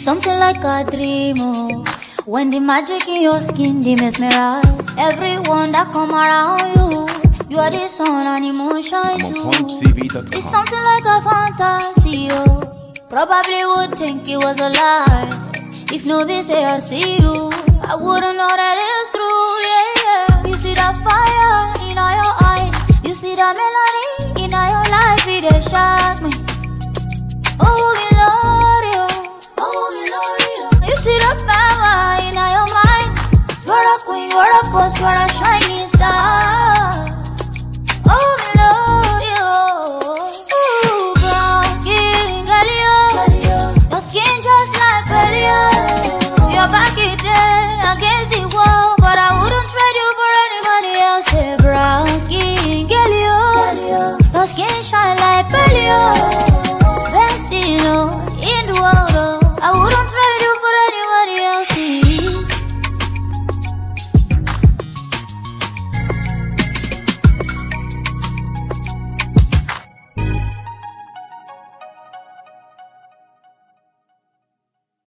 something like a dream, oh. When the magic in your skin, they mesmerize everyone that come around you. You are the sun and the moon shine too. It's something like a fantasy, oh. Probably would think it was a lie. If nobody say I see you, I wouldn't know that it's true, yeah, yeah. You see that fire in your eyes, you see that melody in your life, it dey shock me. Oh, me love you, oh, me love you. You see the power in your mind. You're a queen, you're a boss, you're a shining star. Oh, me love you. Ooh, brown skin, girl, your skin just like Pelio. You're back in there against the wall, but I wouldn't trade you for anybody else. Hey, brown skin, girl, your skin shine like Pelio. Best in all.